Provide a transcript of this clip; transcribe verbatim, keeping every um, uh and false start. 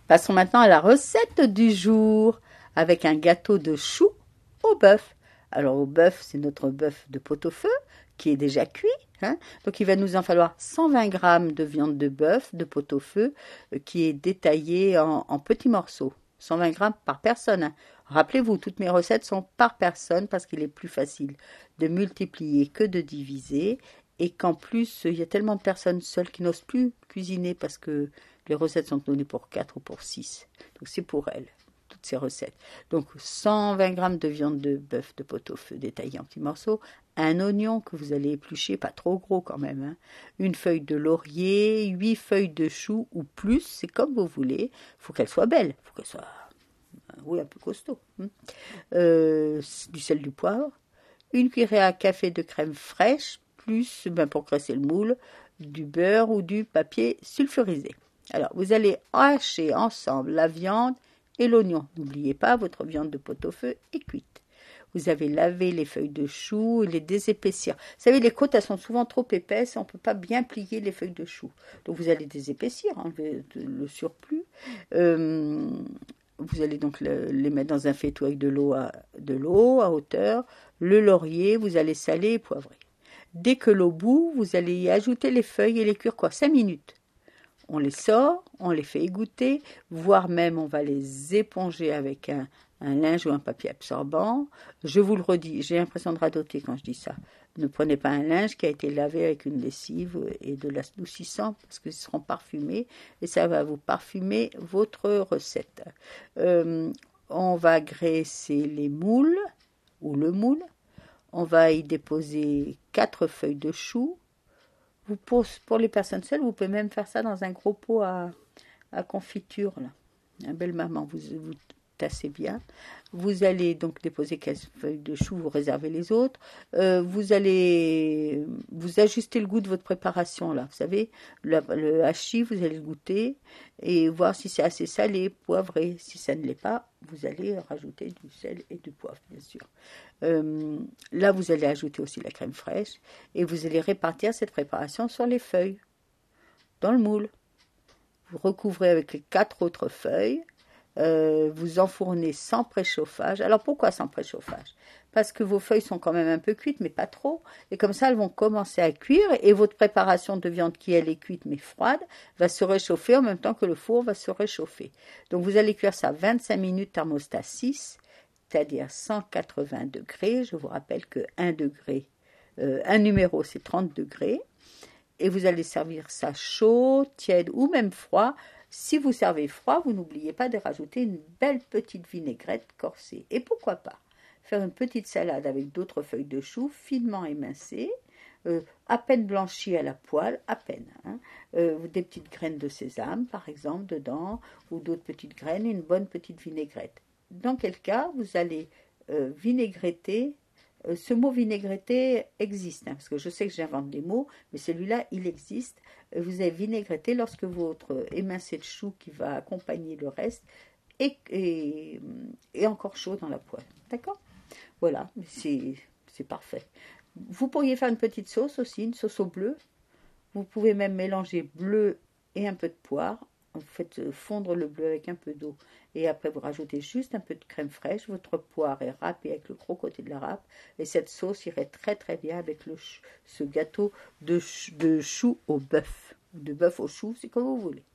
Passons maintenant à la recette du jour, avec un gâteau de choux au bœuf. Alors au bœuf, c'est notre bœuf de pot-au-feu, qui est déjà cuit. Hein. Donc il va nous en falloir cent vingt grammes de viande de bœuf de pot-au-feu, euh, qui est détaillée en, en petits morceaux. cent vingt grammes par personne. Hein. Rappelez-vous, toutes mes recettes sont par personne, parce qu'il est plus facile de multiplier que de diviser. Et qu'en plus, il y a tellement de personnes seules qui n'osent plus cuisiner, parce que les recettes sont données pour quatre ou pour six. Donc c'est pour elles, toutes ces recettes. Donc cent vingt grammes de viande de bœuf de pot-au-feu détaillée en petits morceaux, un oignon que vous allez éplucher, pas trop gros quand même, hein, une feuille de laurier, huit feuilles de chou ou plus, c'est comme vous voulez. Il faut qu'elle soit belle, il faut qu'elle soit oui, un peu costaud. Hein. Euh, du sel, du poivre, une cuillerée à café de crème fraîche, plus, ben, pour graisser le moule, du beurre ou du papier sulfurisé. Alors, vous allez hacher ensemble la viande et l'oignon. N'oubliez pas, votre viande de pot-au-feu est cuite. Vous avez lavé les feuilles de chou et les désépaissir. Vous savez, les côtes, elles sont souvent trop épaisses et on ne peut pas bien plier les feuilles de chou. Donc, vous allez désépaissir, enlever le surplus. Euh, vous allez donc le, les mettre dans un faitout avec de l'eau à, de l'eau à hauteur. Le laurier, vous allez saler et poivrer. Dès que l'eau bout, vous allez y ajouter les feuilles et les cuire quoi, cinq minutes. On les sort, on les fait égoutter, voire même on va les éponger avec un, un linge ou un papier absorbant. Je vous le redis, j'ai l'impression de radoter quand je dis ça. Ne prenez pas un linge qui a été lavé avec une lessive et de l'adoucissant parce qu'ils seront parfumés et ça va vous parfumer votre recette. Euh, on va graisser les moules ou le moule. On va y déposer quatre feuilles de chou. Vous, pour, pour les personnes seules, vous pouvez même faire ça dans un gros pot à, à confiture. Là. Un bel maman, vous, vous tassez bien. Vous allez donc déposer quinze feuilles de chou, vous réservez les autres. Euh, vous allez vous ajuster le goût de votre préparation. Là. Vous savez, le, le hachis, vous allez le goûter et voir si c'est assez salé, poivré. Si ça ne l'est pas, vous allez rajouter du sel et du poivre, bien sûr. Euh, là, vous allez ajouter aussi la crème fraîche et vous allez répartir cette préparation sur les feuilles, dans le moule. Vous recouvrez avec les quatre autres feuilles. Euh, vous enfournez sans préchauffage. Alors pourquoi sans préchauffage? Parce que vos feuilles sont quand même un peu cuites, mais pas trop. Et comme ça, elles vont commencer à cuire et votre préparation de viande qui, elle, est cuite mais froide, va se réchauffer en même temps que le four va se réchauffer. Donc vous allez cuire ça vingt-cinq minutes thermostat six, c'est-à-dire cent quatre-vingts degrés. Je vous rappelle que un degré, euh, un numéro, c'est trente degrés. Et vous allez servir ça chaud, tiède ou même froid. Si vous servez froid, vous n'oubliez pas de rajouter une belle petite vinaigrette corsée. Et pourquoi pas faire une petite salade avec d'autres feuilles de chou finement émincées, euh, à peine blanchies à la poêle, à peine. Hein, euh, des petites graines de sésame, par exemple, dedans, ou d'autres petites graines et une bonne petite vinaigrette. Dans quel cas, vous allez euh, vinaigretter. Euh, ce mot vinaigrette existe, hein, parce que je sais que j'invente des mots, mais celui-là, il existe. Vous avez vinaigretté lorsque votre émincé de chou qui va accompagner le reste est, est, est encore chaud dans la poêle. D'accord? Voilà, c'est, c'est parfait. Vous pourriez faire une petite sauce aussi, une sauce au bleu. Vous pouvez même mélanger bleu et un peu de poire. Vous faites fondre le bleu avec un peu d'eau et après vous rajoutez juste un peu de crème fraîche. Votre poire est râpée avec le gros côté de la râpe et cette sauce irait très très bien avec le, ce gâteau de, de chou au bœuf, de bœuf au chou, c'est comme vous voulez.